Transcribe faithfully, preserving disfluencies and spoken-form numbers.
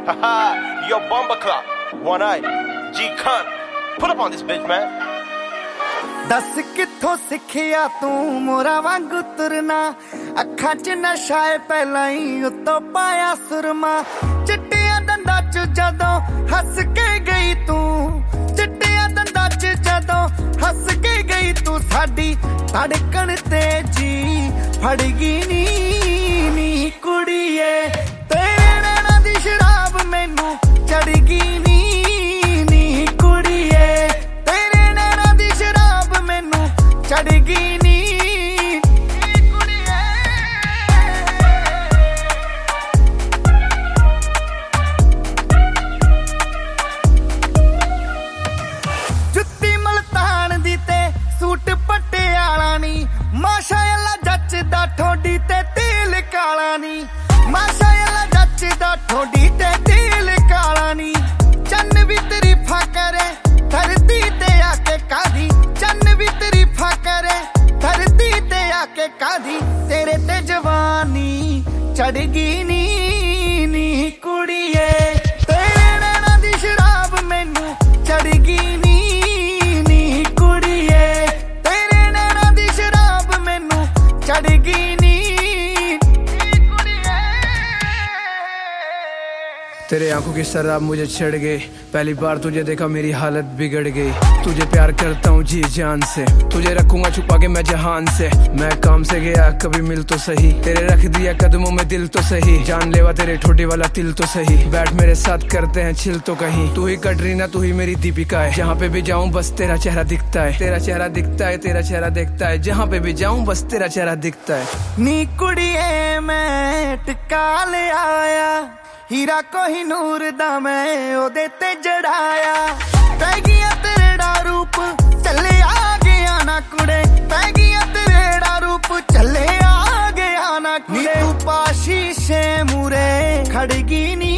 Haha, yo bomba clock, one eye, G Khan, put up on this bitch man. दस किथों सिखिया तू मोरा वांगू तुरना, अखां च नशा है पहला ही उतो पाया सुरमा। चिट्टिया दंदा च जदों हस के गई तू, चिट्टिया दंदा च जदों हस के गई तू, साडी धड़कन तेजी फड़गी नी नी कुड़िए। तेरे नैना दी शराब मैनू चढ़गी नी नी कुड़िए, तेरे नैना दी शराब मैनू चढ़गी नी कुड़िए। जुत्ती मलतान दी ते सूट पटियाला नी, माशाअल्लाह जचदा ठोडी ते तेल काला नी, माशाअल्लाह जचदा ठोडी ते तेल काला नी। चन्न भी तरीफा करे धरती ते आके कादी, चन्न भी तरीफा करे धरती ते आके कादी। तेरे ते जवानी चढ़गी नी नी कुड़िए, तेरे नैना दी शराब मैनू चढ़गी नी नी कुड़िए, तेरे नैना दी शराब मैनू चढ़गी नी। तेरे आंखों की शराब मुझे चढ़ गई, पहली बार तुझे देखा मेरी हालत बिगड़ गई। तुझे प्यार करता हूँ जी जान से, तुझे रखूंगा छुपा के मैं जहान से। मैं काम से गया कभी मिल तो सही, तेरे रख दिया कदमों में दिल तो सही। जान लेवा तेरे ठोडी वाला तिल तो सही, बैठ मेरे साथ करते हैं चिल तो कहीं। तू ही कटरीना तू ही मेरी दीपिका है, जहाँ पे भी जाऊँ बस तेरा चेहरा दिखता है, तेरा चेहरा दिखता है, तेरा चेहरा दिखता है। जहाँ पे भी जाऊँ बस तेरा चेहरा दिखता है। नी कुड़िए मैं टिका ले आया, हीरा कोहिनूर दा मैं ओदे ते जड़ाया। पै गया तेरा रूप चले आ गया ना कुड़े, पै गया तेरा रूप चले आ गया ना कुड़े। तू पाशी शे मुरे खड़गी नी